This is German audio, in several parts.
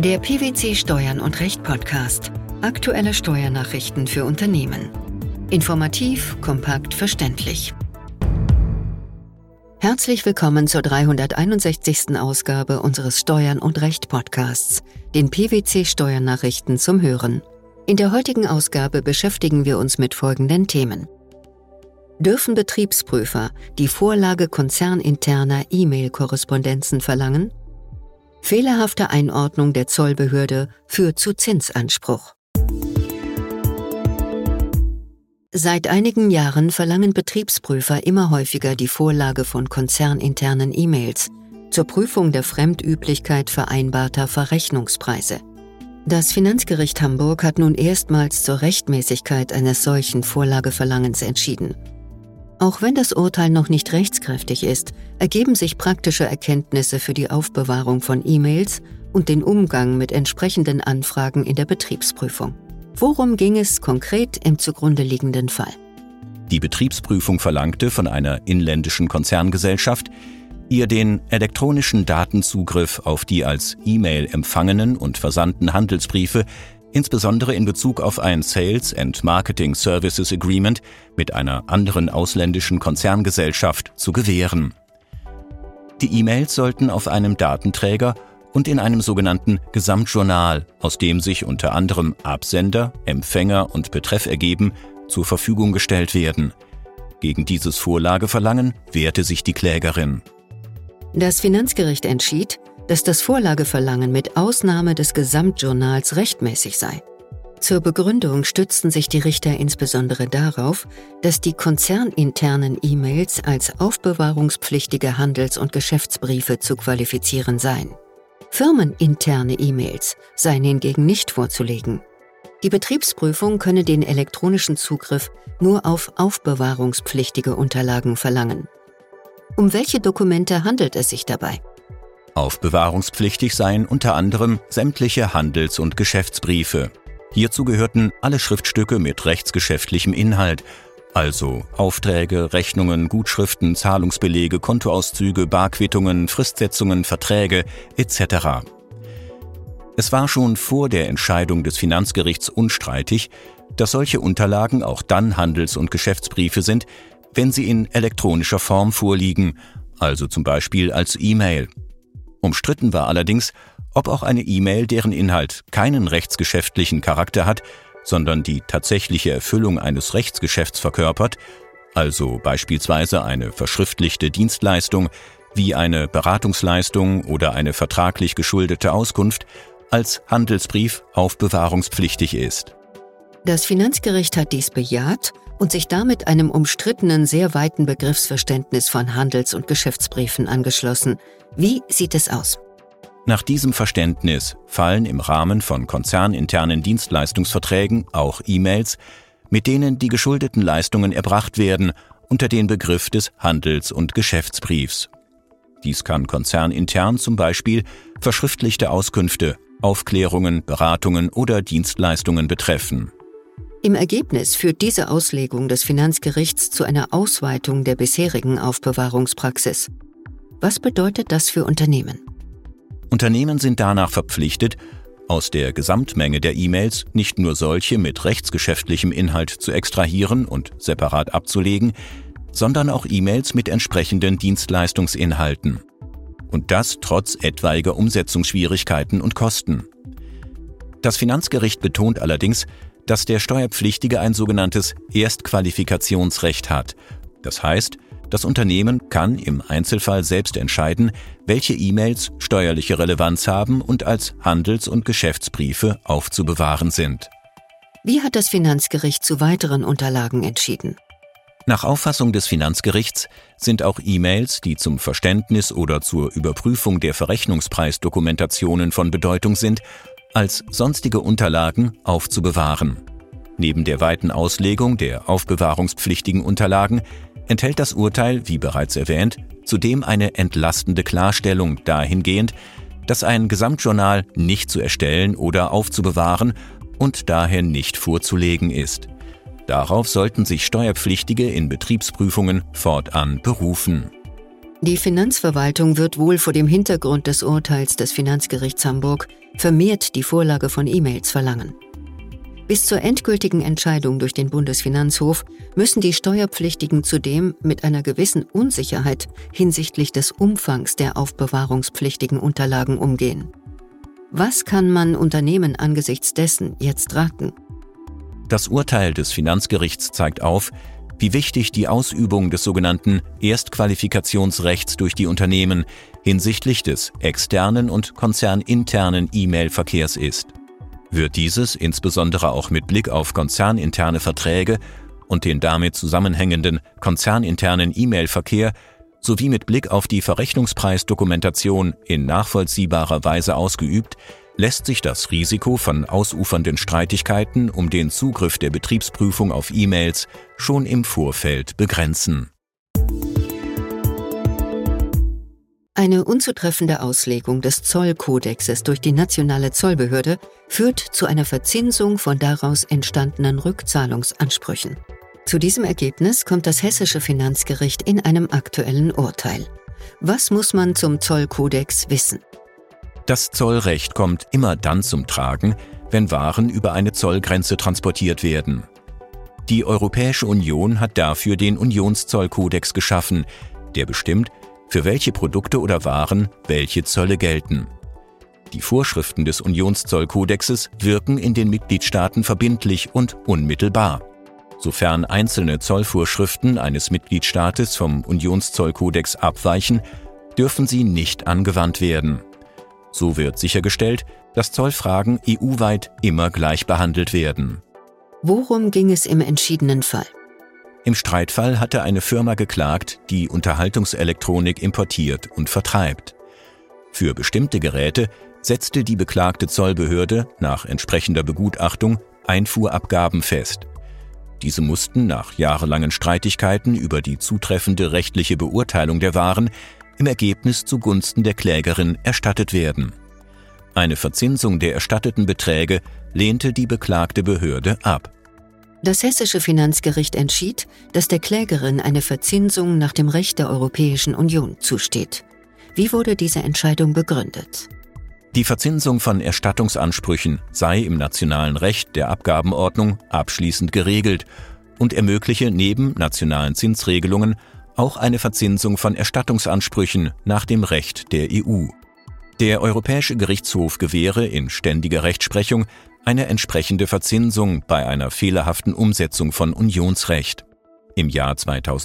Der PwC Steuern und Recht Podcast. Aktuelle Steuernachrichten für Unternehmen. Informativ, kompakt, verständlich. Herzlich willkommen zur 361. Ausgabe unseres Steuern und Recht Podcasts, den PwC Steuernachrichten zum Hören. In der heutigen Ausgabe beschäftigen wir uns mit folgenden Themen. Dürfen Betriebsprüfer die Vorlage konzerninterner E-Mail-Korrespondenzen verlangen? Fehlerhafte Einordnung der Zollbehörde führt zu Zinsanspruch. Seit einigen Jahren verlangen Betriebsprüfer immer häufiger die Vorlage von konzerninternen E-Mails zur Prüfung der Fremdüblichkeit vereinbarter Verrechnungspreise. Das Finanzgericht Hamburg hat nun erstmals zur Rechtmäßigkeit eines solchen Vorlageverlangens entschieden. Auch wenn das Urteil noch nicht rechtskräftig ist, ergeben sich praktische Erkenntnisse für die Aufbewahrung von E-Mails und den Umgang mit entsprechenden Anfragen in der Betriebsprüfung. Worum ging es konkret im zugrunde liegenden Fall? Die Betriebsprüfung verlangte von einer inländischen Konzerngesellschaft, ihr den elektronischen Datenzugriff auf die als E-Mail empfangenen und versandten Handelsbriefe, insbesondere in Bezug auf ein Sales and Marketing Services Agreement mit einer anderen ausländischen Konzerngesellschaft, zu gewähren. Die E-Mails sollten auf einem Datenträger und in einem sogenannten Gesamtjournal, aus dem sich unter anderem Absender, Empfänger und Betreff ergeben, zur Verfügung gestellt werden. Gegen dieses Vorlageverlangen wehrte sich die Klägerin. Das Finanzgericht entschied, dass das Vorlageverlangen mit Ausnahme des Gesamtjournals rechtmäßig sei. Zur Begründung stützten sich die Richter insbesondere darauf, dass die konzerninternen E-Mails als aufbewahrungspflichtige Handels- und Geschäftsbriefe zu qualifizieren seien. Firmeninterne E-Mails seien hingegen nicht vorzulegen. Die Betriebsprüfung könne den elektronischen Zugriff nur auf aufbewahrungspflichtige Unterlagen verlangen. Um welche Dokumente handelt es sich dabei? Aufbewahrungspflichtig seien unter anderem sämtliche Handels- und Geschäftsbriefe. Hierzu gehörten alle Schriftstücke mit rechtsgeschäftlichem Inhalt, also Aufträge, Rechnungen, Gutschriften, Zahlungsbelege, Kontoauszüge, Barquittungen, Fristsetzungen, Verträge etc. Es war schon vor der Entscheidung des Finanzgerichts unstreitig, dass solche Unterlagen auch dann Handels- und Geschäftsbriefe sind, wenn sie in elektronischer Form vorliegen, also zum Beispiel als E-Mail. Umstritten war allerdings, ob auch eine E-Mail, deren Inhalt keinen rechtsgeschäftlichen Charakter hat, sondern die tatsächliche Erfüllung eines Rechtsgeschäfts verkörpert, also beispielsweise eine verschriftlichte Dienstleistung wie eine Beratungsleistung oder eine vertraglich geschuldete Auskunft, als Handelsbrief aufbewahrungspflichtig ist. Das Finanzgericht hat dies bejaht und sich damit einem umstrittenen, sehr weiten Begriffsverständnis von Handels- und Geschäftsbriefen angeschlossen. Wie sieht es aus? Nach diesem Verständnis fallen im Rahmen von konzerninternen Dienstleistungsverträgen auch E-Mails, mit denen die geschuldeten Leistungen erbracht werden, unter den Begriff des Handels- und Geschäftsbriefs. Dies kann konzernintern zum Beispiel verschriftlichte Auskünfte, Aufklärungen, Beratungen oder Dienstleistungen betreffen. Im Ergebnis führt diese Auslegung des Finanzgerichts zu einer Ausweitung der bisherigen Aufbewahrungspraxis. Was bedeutet das für Unternehmen? Unternehmen sind danach verpflichtet, aus der Gesamtmenge der E-Mails nicht nur solche mit rechtsgeschäftlichem Inhalt zu extrahieren und separat abzulegen, sondern auch E-Mails mit entsprechenden Dienstleistungsinhalten. Und das trotz etwaiger Umsetzungsschwierigkeiten und Kosten. Das Finanzgericht betont allerdings, dass der Steuerpflichtige ein sogenanntes Erstqualifikationsrecht hat. Das heißt, das Unternehmen kann im Einzelfall selbst entscheiden, welche E-Mails steuerliche Relevanz haben und als Handels- und Geschäftsbriefe aufzubewahren sind. Wie hat das Finanzgericht zu weiteren Unterlagen entschieden? Nach Auffassung des Finanzgerichts sind auch E-Mails, die zum Verständnis oder zur Überprüfung der Verrechnungspreisdokumentationen von Bedeutung sind, als sonstige Unterlagen aufzubewahren. Neben der weiten Auslegung der aufbewahrungspflichtigen Unterlagen enthält das Urteil, wie bereits erwähnt, zudem eine entlastende Klarstellung dahingehend, dass ein Gesamtjournal nicht zu erstellen oder aufzubewahren und daher nicht vorzulegen ist. Darauf sollten sich Steuerpflichtige in Betriebsprüfungen fortan berufen. Die Finanzverwaltung wird wohl vor dem Hintergrund des Urteils des Finanzgerichts Hamburg vermehrt die Vorlage von E-Mails verlangen. Bis zur endgültigen Entscheidung durch den Bundesfinanzhof müssen die Steuerpflichtigen zudem mit einer gewissen Unsicherheit hinsichtlich des Umfangs der aufbewahrungspflichtigen Unterlagen umgehen. Was kann man Unternehmen angesichts dessen jetzt raten? Das Urteil des Finanzgerichts zeigt auf, wie wichtig die Ausübung des sogenannten Erstqualifikationsrechts durch die Unternehmen hinsichtlich des externen und konzerninternen E-Mail-Verkehrs ist. Wird dieses insbesondere auch mit Blick auf konzerninterne Verträge und den damit zusammenhängenden konzerninternen E-Mail-Verkehr sowie mit Blick auf die Verrechnungspreisdokumentation in nachvollziehbarer Weise ausgeübt, lässt sich das Risiko von ausufernden Streitigkeiten um den Zugriff der Betriebsprüfung auf E-Mails schon im Vorfeld begrenzen. Eine unzutreffende Auslegung des Zollkodexes durch die nationale Zollbehörde führt zu einer Verzinsung von daraus entstandenen Rückzahlungsansprüchen. Zu diesem Ergebnis kommt das hessische Finanzgericht in einem aktuellen Urteil. Was muss man zum Zollkodex wissen? Das Zollrecht kommt immer dann zum Tragen, wenn Waren über eine Zollgrenze transportiert werden. Die Europäische Union hat dafür den Unionszollkodex geschaffen, der bestimmt, für welche Produkte oder Waren welche Zölle gelten. Die Vorschriften des Unionszollkodexes wirken in den Mitgliedstaaten verbindlich und unmittelbar. Sofern einzelne Zollvorschriften eines Mitgliedstaates vom Unionszollkodex abweichen, dürfen sie nicht angewandt werden. So wird sichergestellt, dass Zollfragen EU-weit immer gleich behandelt werden. Worum ging es im entschiedenen Fall? Im Streitfall hatte eine Firma geklagt, die Unterhaltungselektronik importiert und vertreibt. Für bestimmte Geräte setzte die beklagte Zollbehörde nach entsprechender Begutachtung Einfuhrabgaben fest. Diese mussten nach jahrelangen Streitigkeiten über die zutreffende rechtliche Beurteilung der Waren im Ergebnis zugunsten der Klägerin erstattet werden. Eine Verzinsung der erstatteten Beträge lehnte die beklagte Behörde ab. Das hessische Finanzgericht entschied, dass der Klägerin eine Verzinsung nach dem Recht der Europäischen Union zusteht. Wie wurde diese Entscheidung begründet? Die Verzinsung von Erstattungsansprüchen sei im nationalen Recht der Abgabenordnung abschließend geregelt und ermögliche neben nationalen Zinsregelungen auch eine Verzinsung von Erstattungsansprüchen nach dem Recht der EU. Der Europäische Gerichtshof gewähre in ständiger Rechtsprechung eine entsprechende Verzinsung bei einer fehlerhaften Umsetzung von Unionsrecht. Im Jahr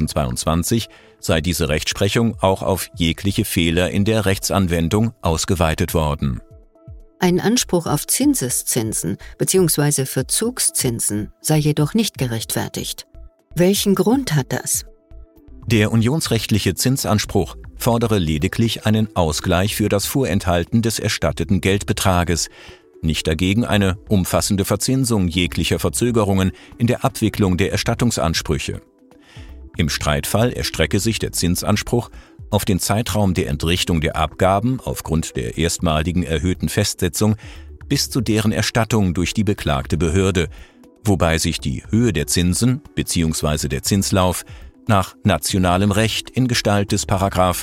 2022 sei diese Rechtsprechung auch auf jegliche Fehler in der Rechtsanwendung ausgeweitet worden. Ein Anspruch auf Zinseszinsen bzw. Verzugszinsen sei jedoch nicht gerechtfertigt. Welchen Grund hat das? Der unionsrechtliche Zinsanspruch fordere lediglich einen Ausgleich für das Vorenthalten des erstatteten Geldbetrages, nicht dagegen eine umfassende Verzinsung jeglicher Verzögerungen in der Abwicklung der Erstattungsansprüche. Im Streitfall erstrecke sich der Zinsanspruch auf den Zeitraum der Entrichtung der Abgaben aufgrund der erstmaligen erhöhten Festsetzung bis zu deren Erstattung durch die beklagte Behörde, wobei sich die Höhe der Zinsen bzw. der Zinslauf nach nationalem Recht in Gestalt des §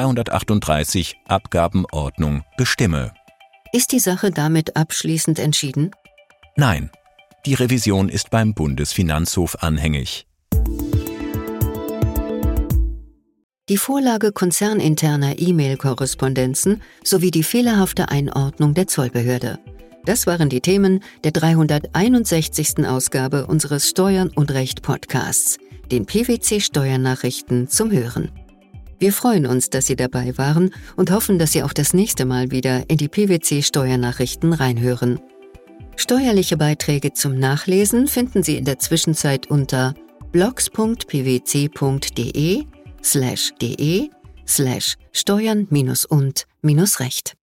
238 Abgabenordnung bestimme. Ist die Sache damit abschließend entschieden? Nein, die Revision ist beim Bundesfinanzhof anhängig. Die Vorlage konzerninterner E-Mail-Korrespondenzen sowie die fehlerhafte Einordnung der Zollbehörde. Das waren die Themen der 361. Ausgabe unseres Steuern und Recht Podcasts, den PwC Steuernachrichten zum Hören. Wir freuen uns, dass Sie dabei waren und hoffen, dass Sie auch das nächste Mal wieder in die PwC Steuernachrichten reinhören. Steuerliche Beiträge zum Nachlesen finden Sie in der Zwischenzeit unter blogs.pwc.de/steuern-und-recht.